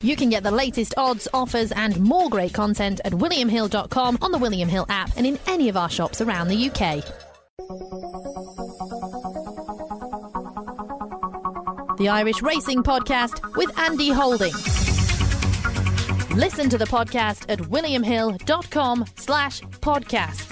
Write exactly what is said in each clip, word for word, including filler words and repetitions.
You can get the latest odds, offers and more great content at william hill dot com, on the William Hill app and in any of our shops around the U K. The Irish Racing Podcast with Andy Holding. Listen to the podcast at william hill dot com slash podcasts.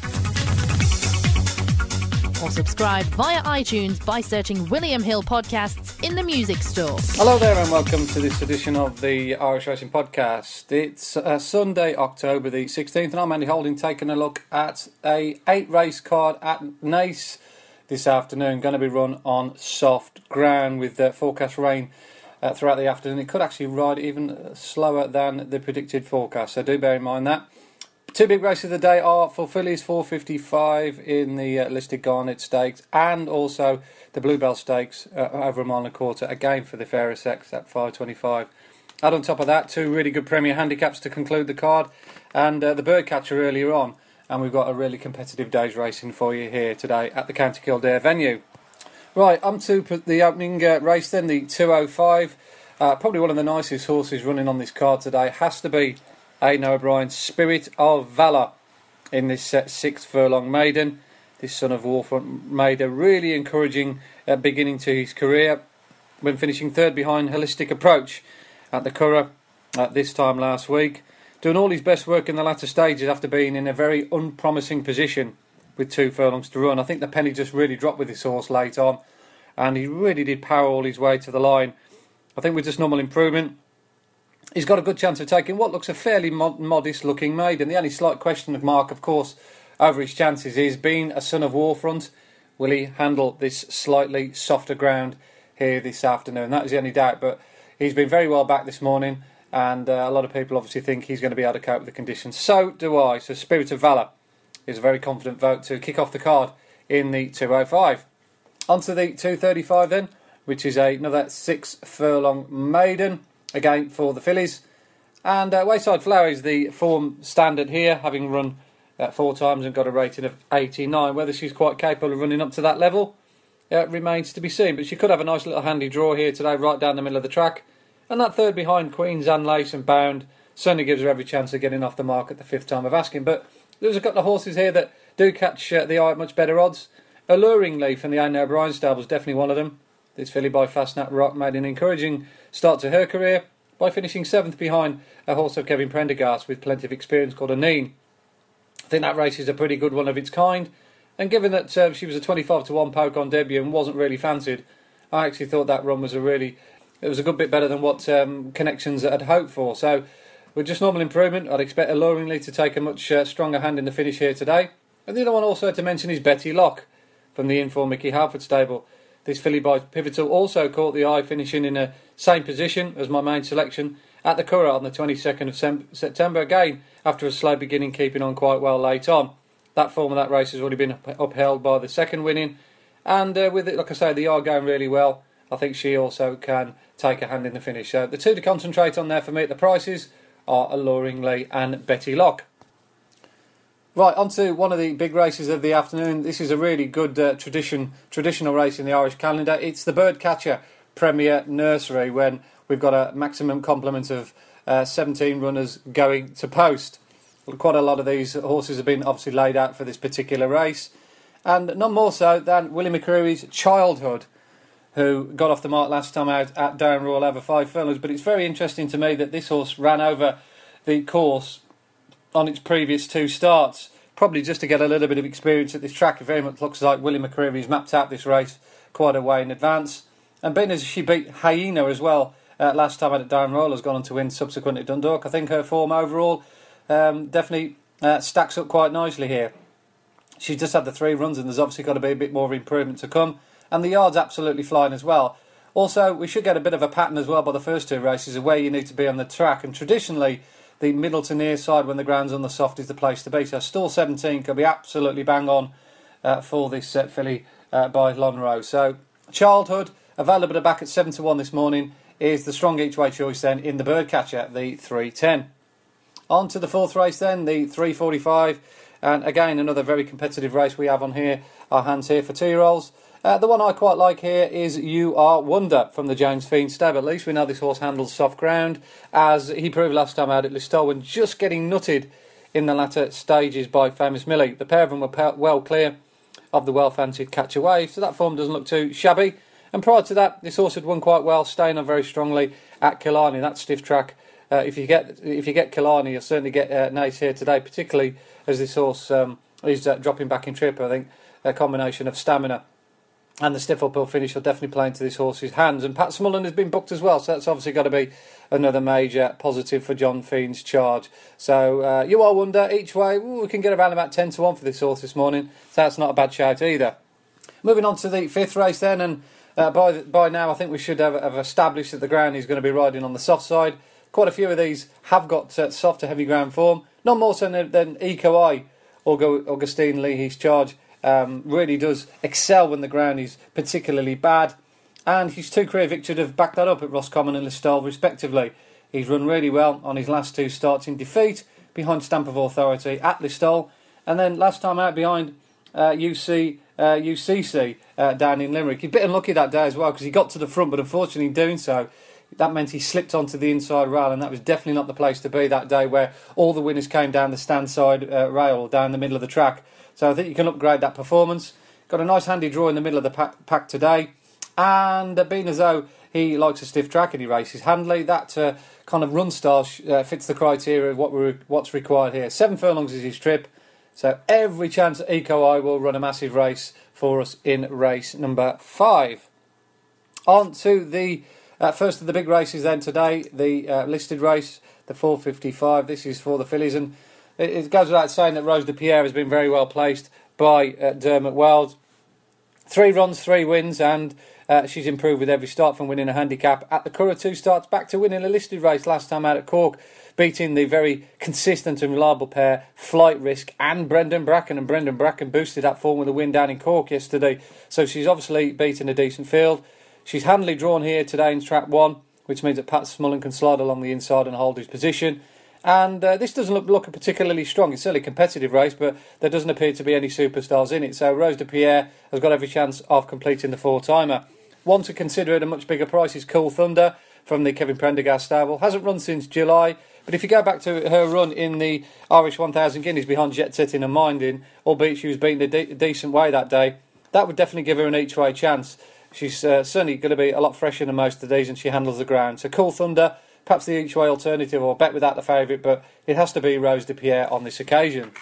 Or subscribe via iTunes by searching William Hill Podcasts in the music store. Hello there and welcome to this edition of the Irish Racing Podcast. It's uh, Sunday, October the sixteenth, and I'm Andy Holding, taking a look at a eight race card at Naas this afternoon. Going to be run on soft ground with uh, forecast rain uh, throughout the afternoon. It could actually ride even slower than the predicted forecast, so do bear in mind that. Two big races of the day are for fillies, four fifty-five in the uh, listed Garnet Stakes, and also the Bluebell Stakes uh, over a mile and a quarter, again for the fairer sex at five twenty-five. Add on top of that, two really good Premier handicaps to conclude the card, and uh, the Birdcatcher earlier on, and we've got a really competitive day's racing for you here today at the County Kildare venue. Right, on to the opening uh, race then, the two oh five. Uh, probably one of the nicest horses running on this card today has to be Aidan O'Brien's Spirit of Valour in this uh, sixth furlong maiden. This son of Warfront made a really encouraging uh, beginning to his career when finishing third behind Holistic Approach at the Curragh uh, this time last week. Doing all his best work in the latter stages after being in a very unpromising position with two furlongs to run. I think the penny just really dropped with this horse late on, and he really did power all his way to the line. I think with just normal improvement, he's got a good chance of taking what looks a fairly mod- modest looking maiden. The only slight question of mark, of course, over his chances is, being a son of Warfront, will he handle this slightly softer ground here this afternoon? That is the only doubt, but he's been very well back this morning, and uh, a lot of people obviously think he's going to be able to cope with the conditions. So do I. So Spirit of Valour is a very confident vote to kick off the card in the two oh five. On to the two thirty-five then, which is a, another six furlong maiden, again for the fillies. And uh, Wayside Flower is the form standard here, having run uh, four times and got a rating of eighty-nine. Whether she's quite capable of running up to that level uh, remains to be seen, but she could have a nice little handy draw here today, right down the middle of the track. And that third behind Queen's and Lace and Bound certainly gives her every chance of getting off the mark at the fifth time of asking. But there's a couple of horses here that do catch uh, the eye at much better odds. Alluringly from the Aidan O'Brien stable is definitely one of them. This filly by Fastnap Rock made an encouraging start to her career by finishing seventh behind a horse of Kevin Prendergast with plenty of experience called Aneen. I think that race is a pretty good one of its kind, and given that uh, she was a twenty-five to one poke on debut and wasn't really fancied, I actually thought that run was a really, it was a good bit better than what um, Connections had hoped for. So with just normal improvement, I'd expect Alluringly to take a much uh, stronger hand in the finish here today. And the other one also to mention is Betty Locke from the Inform Mickey Halford stable. This filly by Pivotal also caught the eye, finishing in the same position as my main selection at the Curragh on the twenty-second of September, again after a slow beginning, keeping on quite well late on. That form of that race has already been upheld by the second winning, and uh, with it, like I say, the eye going really well, I think she also can take a hand in the finish. So the two to concentrate on there for me at the prices are Alluringly and Betty Locke. Right, on to one of the big races of the afternoon. This is a really good uh, tradition, traditional race in the Irish calendar. It's the Birdcatcher Premier Nursery, when we've got a maximum complement of uh, seventeen runners going to post. Quite a lot of these horses have been obviously laid out for this particular race, and none more so than Willie McCreary's Childhood, who got off the mark last time out at Down Royal over five furlongs. But it's very interesting to me that this horse ran over the course on its previous two starts, probably just to get a little bit of experience at this track. It very much looks like Willie McCreary's mapped out this race quite a way in advance. And being as she beat Hyena as well uh, last time out at Down Royal, has gone on to win subsequently at Dundalk, I think her form overall um, definitely uh, stacks up quite nicely here. She's just had the three runs, and there's obviously got to be a bit more of improvement to come. And the yard's absolutely flying as well. Also, we should get a bit of a pattern as well by the first two races of where you need to be on the track. And traditionally, the middle to near side when the ground's on the soft is the place to be. So Stall seventeen could be absolutely bang on uh, for this uh, filly uh, by Lonhro. So Childhood, available to back at seven to one this morning, is the strong each way choice then in the Birdcatcher, the three ten. On to the fourth race then, the three forty-five. And again, another very competitive race we have on here, our hands here for two-year-olds. Uh, the one I quite like here is You Are Wonder from the James Fiend Stab. At least we know this horse handles soft ground, as he proved last time out at Listowel, just getting nutted in the latter stages by Famous Millie. The pair of them were well clear of the well-fancied Catch a Wave, so that form doesn't look too shabby. And prior to that, this horse had won quite well, staying on very strongly at Killarney, that stiff track. Uh, if you get if you get Killarney, you'll certainly get uh, Nace here today, particularly as this horse um, is uh, dropping back in trip. I think a combination of stamina and the stiff uphill finish will definitely play into this horse's hands. And Pat Smullen has been booked as well, so that's obviously got to be another major positive for John Fiend's charge. So uh, You Are Wonder, each way, ooh, we can get around about ten to one for this horse this morning, so that's not a bad shout either. Moving on to the fifth race then, and uh, by by now I think we should have, have established that the ground is going to be riding on the soft side. Quite a few of these have got uh, soft to heavy ground form, not more so than, than Eco Eye or Augustine Leahy's charge. Um, really does excel when the ground is particularly bad, and his two career victories have backed that up at Roscommon and Listowel respectively. He's run really well on his last two starts in defeat behind Stamp of Authority at Listowel, and then last time out behind uh, U C uh, U C C uh, down in Limerick. He's a bit unlucky that day as well, because he got to the front, but unfortunately in doing so that meant he slipped onto the inside rail, and that was definitely not the place to be that day, where all the winners came down the stand side uh, rail or down the middle of the track. So I think you can upgrade that performance. Got a nice handy draw in the middle of the pack, pack today. And uh, being as though he likes a stiff track and he races handily, that uh, kind of run style uh, fits the criteria of what we're, what's required here. Seven furlongs is his trip. So every chance that Eco Eye will run a massive race for us in race number five. On to the uh, first of the big races then today, the uh, listed race, the four fifty-five. This is for the fillies, and it goes without saying that Rose de Pierre has been very well placed by uh, Dermot Weld. Three runs, three wins, and uh, she's improved with every start, from winning a handicap at the Curragh, two starts back to winning a listed race last time out at Cork, beating the very consistent and reliable pair Flight Risk and Brendan Bracken. And Brendan Bracken boosted that form with a win down in Cork yesterday, so she's obviously beaten a decent field. She's handily drawn here today in trap one, which means that Pat Smullen can slide along the inside and hold his position. And uh, this doesn't look, look a particularly strong, it's certainly a competitive race, but there doesn't appear to be any superstars in it. So Rose de Pierre has got every chance of completing the four-timer. One to consider at a much bigger price is Cool Thunder from the Kevin Prendergast stable. Hasn't run since July, but if you go back to her run in the Irish one thousand Guineas behind Jet Setting and Minding, albeit she was beaten a de- decent way that day, that would definitely give her an each-way chance. She's uh, certainly going to be a lot fresher than most of these, and she handles the ground. So Cool Thunder, perhaps the each-way alternative, or bet without the favourite, but it has to be Rose de Pierre on this occasion.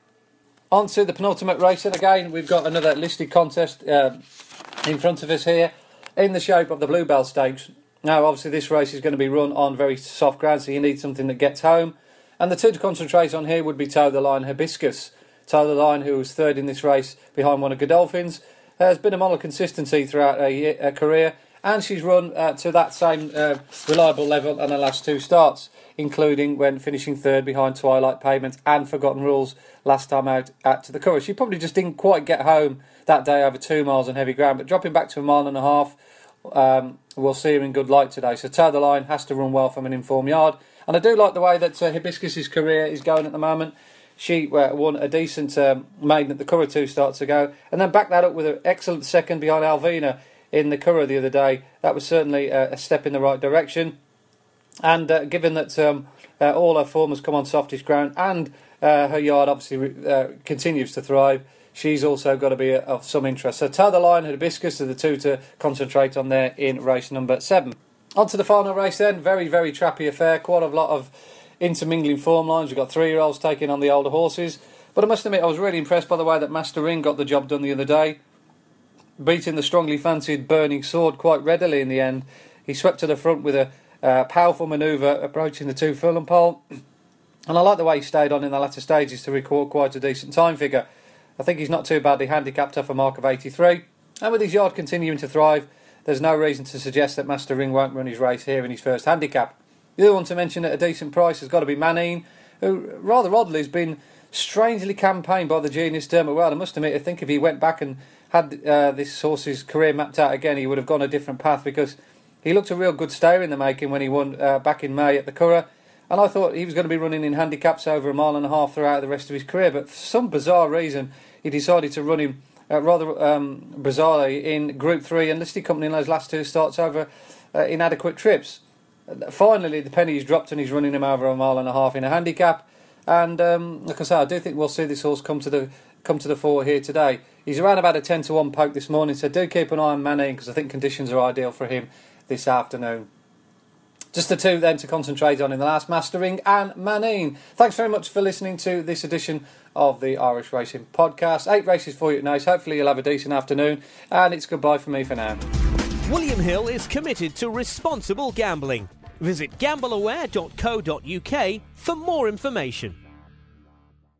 On to the penultimate race, and again we've got another listed contest uh, in front of us here, in the shape of the Bluebell Stakes. Now obviously this race is going to be run on very soft ground, so you need something that gets home, and the two to concentrate on here would be Toe the Line Hibiscus. Toe the Line, who was third in this race behind one of Godolphins, has been a model of consistency throughout her, her career, and she's run uh, to that same uh, reliable level on her last two starts, including when finishing third behind Twilight Pavement and Forgotten Rules last time out at the Curragh. She probably just didn't quite get home that day over two miles on heavy ground, but dropping back to a mile and a half, um, we'll see her in good light today. So Toe the Line has to run well from an informed yard, and I do like the way that uh, Hibiscus's career is going at the moment. She uh, won a decent um, maiden at the Curragh two starts ago, and then backed that up with an excellent second behind Alvina in the Curragh the other day. That was certainly a, a step in the right direction. And uh, given that um, uh, all her form has come on softish ground, and uh, her yard obviously uh, continues to thrive, she's also got to be of some interest. So Toe the Line and Hibiscus are the two to concentrate on there in race number seven. On to the final race then. Very, very trappy affair. Quite a lot of intermingling form lines. We've got three-year-olds taking on the older horses. But I must admit, I was really impressed by the way that Master Ring got the job done the other day, beating the strongly fancied Burning Sword quite readily in the end. He swept to the front with a uh, powerful manoeuvre approaching the two furlong pole. And I like the way he stayed on in the latter stages to record quite a decent time figure. I think he's not too badly handicapped off a mark of eighty-three. And with his yard continuing to thrive, there's no reason to suggest that Master Ring won't run his race here in his first handicap. The other one to mention at a decent price has got to be Manine, who rather oddly has been strangely campaigned by the genius Dermot Weld. I must admit, I think if he went back and had uh, this horse's career mapped out again, he would have gone a different path, because he looked a real good stayer in the making when he won uh, back in May at the Curragh. And I thought he was going to be running in handicaps over a mile and a half throughout the rest of his career, but for some bizarre reason he decided to run him uh, rather um, bizarrely, in Group three, and listed company in those last two starts over uh, inadequate trips. Uh, finally, the penny's dropped and he's running him over a mile and a half in a handicap. And um, like I say, I do think we'll see this horse come to the come to the fore here today. He's around about a ten to one poke this morning, so do keep an eye on Manine because I think conditions are ideal for him this afternoon. Just the two then to concentrate on in the last, Mastering and Manine. Thanks very much for listening to this edition of the Irish Racing Podcast. Eight races for you at Naas. Hopefully you'll have a decent afternoon, and it's goodbye for me for now. William Hill is committed to responsible gambling. Visit gamble aware dot co dot uk for more information.